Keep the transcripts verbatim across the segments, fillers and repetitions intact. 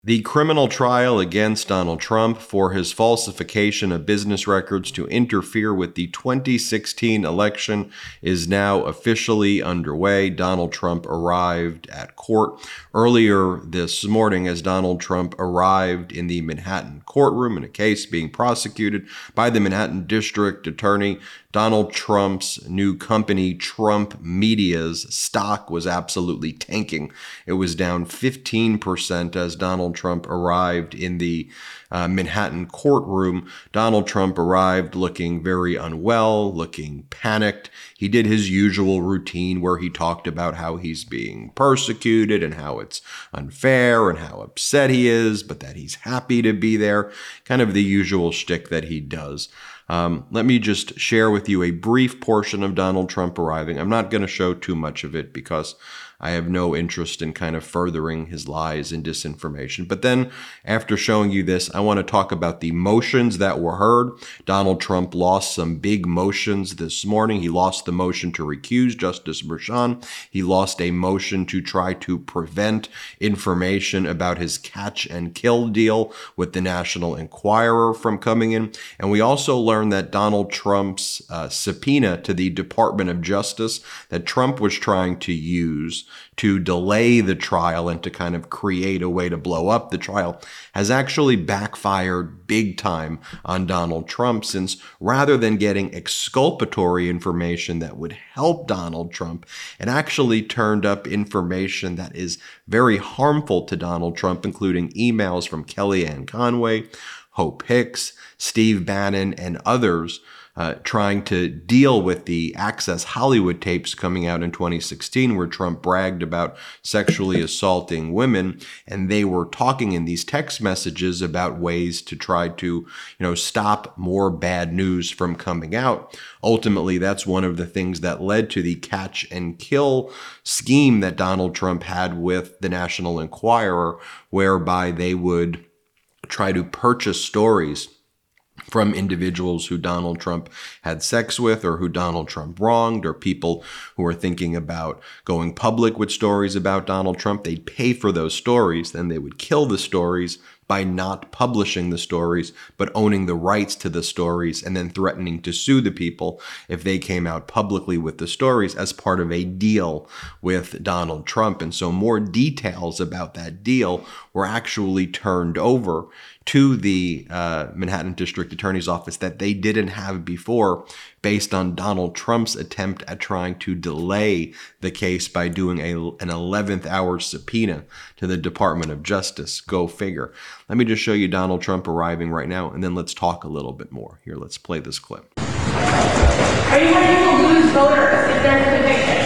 The criminal trial against Donald Trump for his falsification of business records to interfere with the twenty sixteen election is now officially underway. Donald Trump arrived at court earlier this morning. As Donald Trump arrived in the Manhattan courtroom in a case being prosecuted by the Manhattan District Attorney, Donald Trump's new company, Trump Media's stock was absolutely tanking. It was down fifteen percent as Donald Trump arrived in the uh, Manhattan courtroom. Donald Trump arrived looking very unwell, looking panicked. He did his usual routine where he talked about how he's being persecuted and how it's unfair and how upset he is, but that he's happy to be there. Kind of the usual shtick that he does. Um, let me just share with you a brief portion of Donald Trump arriving. I'm not going to show too much of it because I have no interest in kind of furthering his lies and disinformation. But then after showing you this, I want to talk about the motions that were heard. Donald Trump lost some big motions this morning. He lost the motion to recuse Justice Merchan. He lost a motion to try to prevent information about his catch and kill deal with the National Enquirer from coming in. And we also learned that Donald Trump's uh, subpoena to the Department of Justice that Trump was trying to use to delay the trial and to kind of create a way to blow up the trial has actually backfired big time on Donald Trump, since rather than getting exculpatory information that would help Donald Trump, it actually turned up information that is very harmful to Donald Trump, including emails from Kellyanne Conway, Hope Hicks, Steve Bannon, and others Uh, trying to deal with the Access Hollywood tapes coming out in twenty sixteen where Trump bragged about sexually assaulting women, and they were talking in these text messages about ways to try to, you know, stop more bad news from coming out. Ultimately, that's one of the things that led to the catch and kill scheme that Donald Trump had with the National Enquirer, whereby they would try to purchase stories from individuals who Donald Trump had sex with or who Donald Trump wronged, or people who are thinking about going public with stories about Donald Trump. They'd pay for those stories, then they would kill the stories by not publishing the stories, but owning the rights to the stories and then threatening to sue the people if they came out publicly with the stories as part of a deal with Donald Trump. And so more details about that deal were actually turned over to the uh, Manhattan District Attorney's Office that they didn't have before, based on Donald Trump's attempt at trying to delay the case by doing a, an eleventh hour subpoena to the Department of Justice. Go figure. Let me just show you Donald Trump arriving right now, and then let's talk a little bit more. Here, let's play this clip. Are you ready to lose voters if there's a conviction?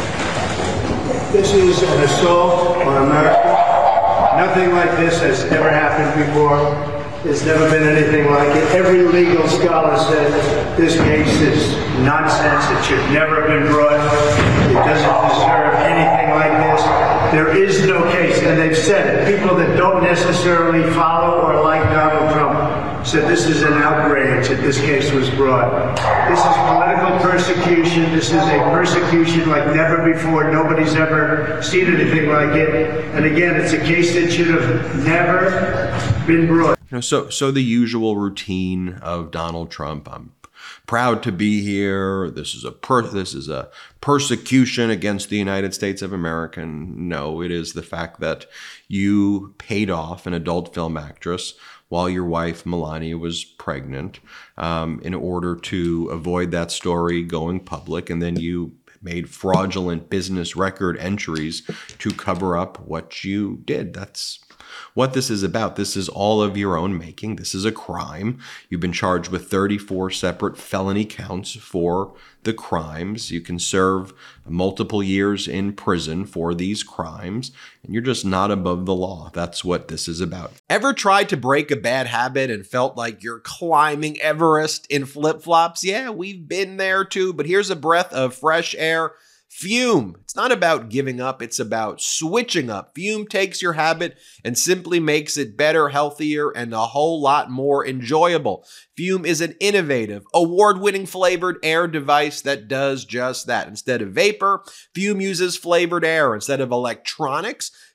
This is an assault on America. Nothing like this has ever happened before. There's never been anything like it. Every legal scholar says this case is nonsense. It should never have been brought. It doesn't deserve anything like this. There is no case, and they've said it. People that don't necessarily follow or like Donald Trump said this is an outrage that this case was brought. This is political persecution. This is a persecution like never before. Nobody's ever seen anything like it. And again, it's a case that should have never been brought. You know, so so the usual routine of Donald Trump. I'm proud to be here. This is a per, this is a persecution against the United States of America. No, it is the fact that you paid off an adult film actress while your wife Melania was pregnant, um, in order to avoid that story going public, and then you made fraudulent business record entries to cover up what you did. That's what this is about. This is all of your own making. This is a crime. You've been charged with thirty-four separate felony counts for the crimes. You can serve multiple years in prison for these crimes, and you're just not above the law. That's what this is about. Ever tried to break a bad habit and felt like you're climbing Everest in flip-flops? Yeah, we've been there too, but here's a breath of fresh air. Fume. It's not about giving up. It's about switching up. Fume takes your habit and simply makes it better, healthier, and a whole lot more enjoyable. Fume is an innovative, award-winning flavored air device that does just that. Instead of vapor, Fume uses flavored air. Instead of electronics,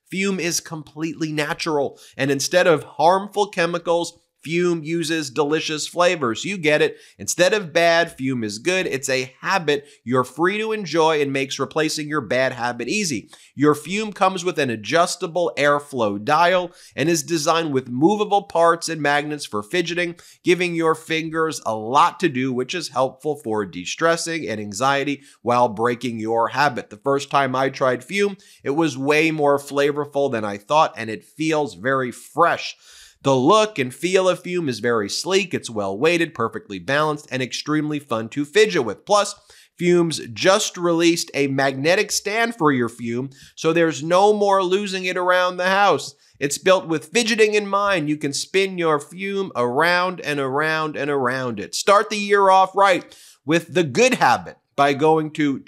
Fume is completely natural, and instead of harmful chemicals, Fume uses delicious flavors. You get it. Instead of bad, Fume is good. It's a habit you're free to enjoy and makes replacing your bad habit easy. Your Fume comes with an adjustable airflow dial and is designed with movable parts and magnets for fidgeting, giving your fingers a lot to do, which is helpful for de-stressing and anxiety while breaking your habit. The first time I tried Fume, it was way more flavorful than I thought, and it feels very fresh. The look and feel of Fume is very sleek, it's well weighted, perfectly balanced, and extremely fun to fidget with. Plus, Fume's just released a magnetic stand for your Fume, so there's no more losing it around the house. It's built with fidgeting in mind. You can spin your Fume around and around and around it. Start the year off right with the good habit by going to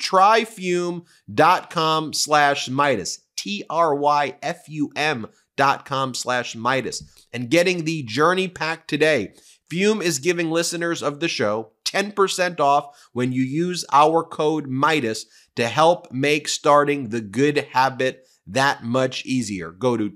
tryfume.com slash Midas, T R Y F U M dot com slash Midas, and getting the Journey Pack today. Fume is giving listeners of the show ten percent off when you use our code Midas to help make starting the good habit that much easier. Go to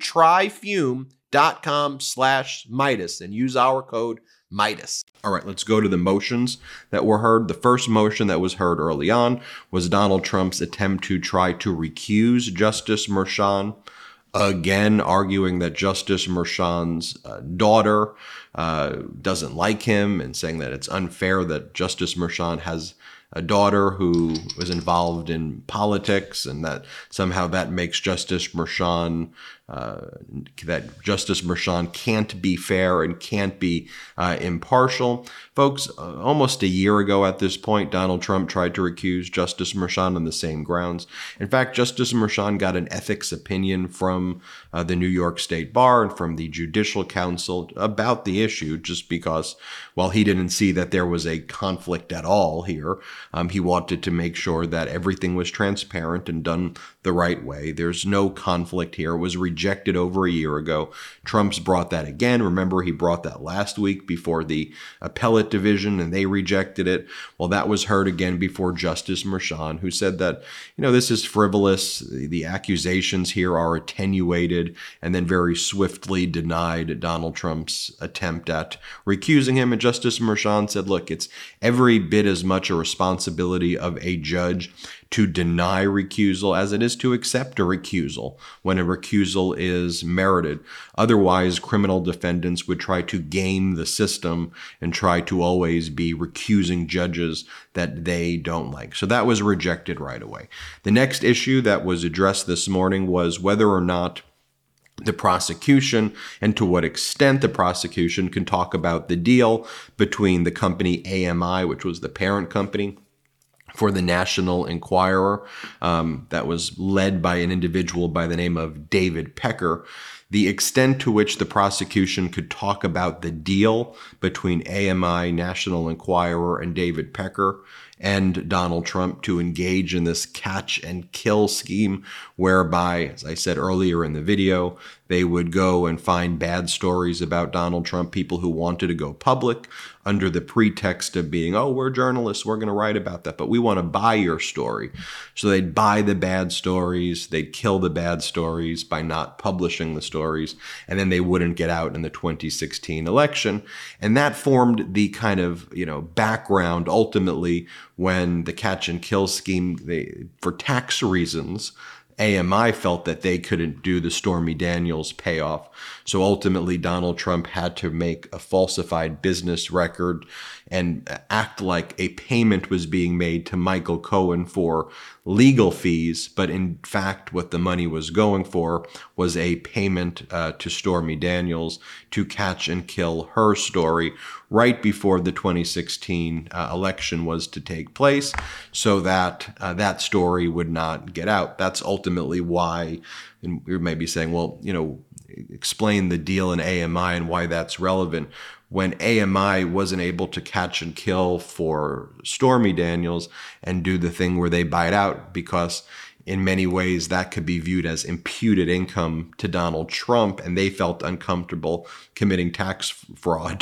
tryfume.com slash Midas and use our code Midas. All right, let's go to the motions that were heard. The first motion that was heard early on was Donald Trump's attempt to try to recuse Justice Merchan, again arguing that Justice Merchan's uh, daughter uh, doesn't like him and saying that it's unfair that Justice Merchan has a daughter who was involved in politics and that somehow that makes Justice Merchan, uh, that Justice Merchan can't be fair and can't be uh, impartial. Folks, uh, almost a year ago at this point, Donald Trump tried to recuse Justice Merchan on the same grounds. In fact, Justice Merchan got an ethics opinion from uh, the New York State Bar and from the Judicial Council about the issue, just because, while he didn't see that there was a conflict at all here, Um, he wanted to make sure that everything was transparent and done the right way. There's no conflict here. It was rejected over a year ago. Trump's brought that again. Remember, he brought that last week before the appellate division, and they rejected it. Well, that was heard again before Justice Merchan, who said that, you know, this is frivolous. The accusations here are attenuated, and then very swiftly denied Donald Trump's attempt at recusing him. And Justice Merchan said, look, it's every bit as much a responsibility of a judge to deny recusal as it is to accept a recusal when a recusal is merited. Otherwise, criminal defendants would try to game the system and try to always be recusing judges that they don't like. So that was rejected right away. The next issue that was addressed this morning was whether or not the prosecution, and to what extent the prosecution, can talk about the deal between the company A M I, which was the parent company for the National Enquirer, um, that was led by an individual by the name of David Pecker. The extent to which the prosecution could talk about the deal between A M I, National Enquirer, and David Pecker and Donald Trump to engage in this catch and kill scheme whereby, as I said earlier in the video, they would go and find bad stories about Donald Trump, people who wanted to go public under the pretext of being, oh, we're journalists, we're going to write about that, but we want to buy your story. So they'd buy the bad stories, they'd kill the bad stories by not publishing the stories, and then they wouldn't get out in the twenty sixteen election. And that formed the kind of, you know, background ultimately when the catch and kill scheme, they, for tax reasons, A M I felt that they couldn't do the Stormy Daniels payoff. So ultimately, Donald Trump had to make a falsified business record and act like a payment was being made to Michael Cohen for legal fees. But in fact, what the money was going for was a payment uh, to Stormy Daniels to catch and kill her story right before the twenty sixteen uh, election was to take place, so that uh, that story would not get out. That's ultimately why, and you may be saying, well, you know, explain the deal in A M I and why that's relevant. When A M I wasn't able to catch and kill for Stormy Daniels and do the thing where they buy it out, because in many ways that could be viewed as imputed income to Donald Trump, and they felt uncomfortable committing tax fraud.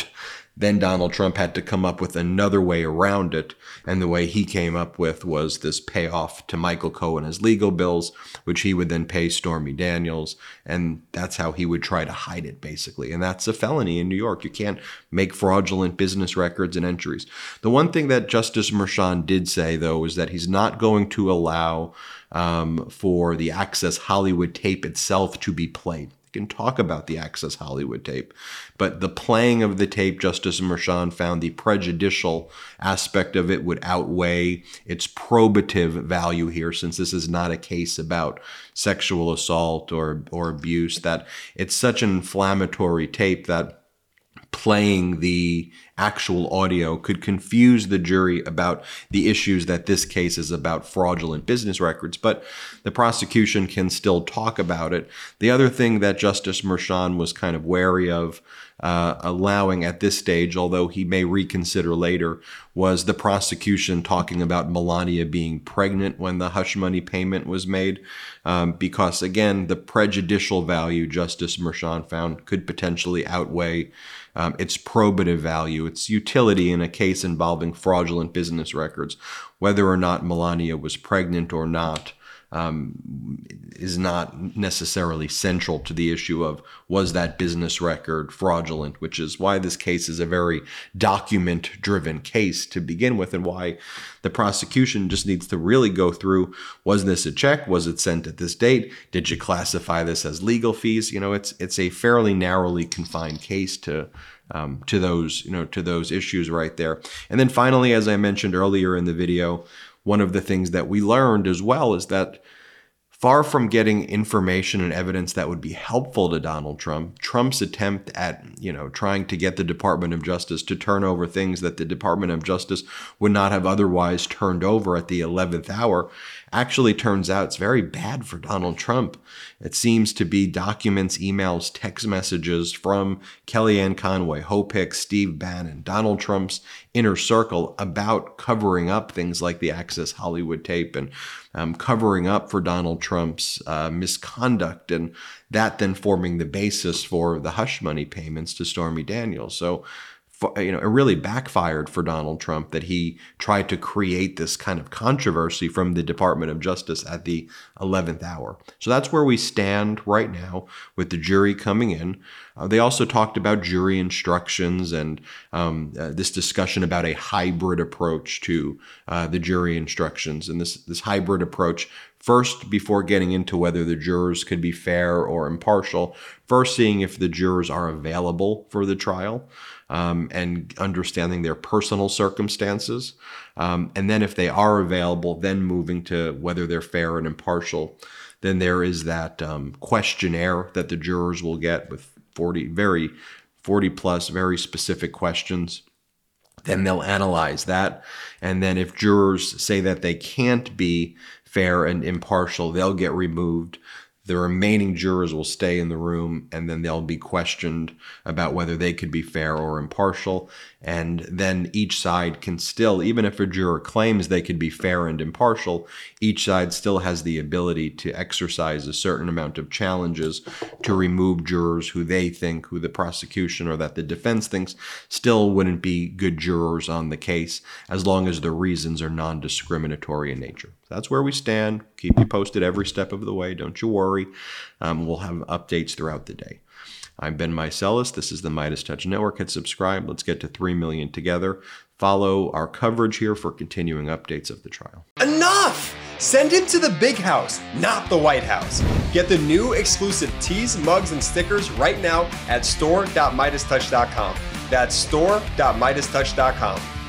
Then Donald Trump had to come up with another way around it. And the way he came up with was this payoff to Michael Cohen as legal bills, which he would then pay Stormy Daniels. And that's how he would try to hide it, basically. And that's a felony in New York. You can't make fraudulent business records and entries. The one thing that Justice Merchan did say, though, is that he's not going to allow um, for the Access Hollywood tape itself to be played. Can talk about the Access Hollywood tape, but the playing of the tape, Justice Merchan found the prejudicial aspect of it would outweigh its probative value here, since this is not a case about sexual assault or or abuse, that it's such an inflammatory tape that playing the actual audio could confuse the jury about the issues that this case is about fraudulent business records, but the prosecution can still talk about it. The other thing that Justice Merchan was kind of wary of uh, allowing at this stage, although he may reconsider later, was the prosecution talking about Melania being pregnant when the hush money payment was made, um, because, again, the prejudicial value Justice Merchan found could potentially outweigh um, its probative value, its utility in a case involving fraudulent business records. Whether or not Melania was pregnant or not um, is not necessarily central to the issue of was that business record fraudulent, which is why this case is a very document-driven case to begin with, and why the prosecution just needs to really go through, was this a check? Was it sent at this date? Did you classify this as legal fees? You know, it's it's a fairly narrowly confined case to um, to those, you know, to those issues right there. And then finally, as I mentioned earlier in the video, one of the things that we learned as well is that far from getting information and evidence that would be helpful to Donald Trump, Trump's attempt at, you know, trying to get the Department of Justice to turn over things that the Department of Justice would not have otherwise turned over at the eleventh hour actually turns out it's very bad for Donald Trump. It seems to be documents, emails, text messages from Kellyanne Conway, Hope Hicks, Steve Bannon, Donald Trump's inner circle about covering up things like the Access Hollywood tape and um, covering up for Donald Trump's uh, misconduct, and that then forming the basis for the hush money payments to Stormy Daniels. So, you know, it really backfired for Donald Trump that he tried to create this kind of controversy from the Department of Justice at the eleventh hour. So that's where we stand right now with the jury coming in. Uh, they also talked about jury instructions and um, uh, this discussion about a hybrid approach to uh, the jury instructions. And this, this hybrid approach, first, before getting into whether the jurors could be fair or impartial, first seeing if the jurors are available for the trial. Um, and understanding their personal circumstances. Um, and then if they are available, then moving to whether they're fair and impartial. Then there is that um, questionnaire that the jurors will get with forty, very forty plus very specific questions. Then they'll analyze that. And then if jurors say that they can't be fair and impartial, they'll get removed. The remaining jurors will stay in the room, and then they'll be questioned about whether they could be fair or impartial. And then each side can still, even if a juror claims they could be fair and impartial, each side still has the ability to exercise a certain amount of challenges to remove jurors who they think, who the prosecution or that the defense thinks still wouldn't be good jurors on the case, as long as the reasons are non-discriminatory in nature. That's where we stand. Keep you posted every step of the way. Don't you worry. Um, we'll have updates throughout the day. I'm Ben Meiselas. This is the MeidasTouch Network. Hit subscribe. Let's get to three million together. Follow our coverage here for continuing updates of the trial. Enough! Send him to the big house, not the White House. Get the new exclusive tees, mugs, and stickers right now at store dot meidas touch dot com. That's store dot meidas touch dot com.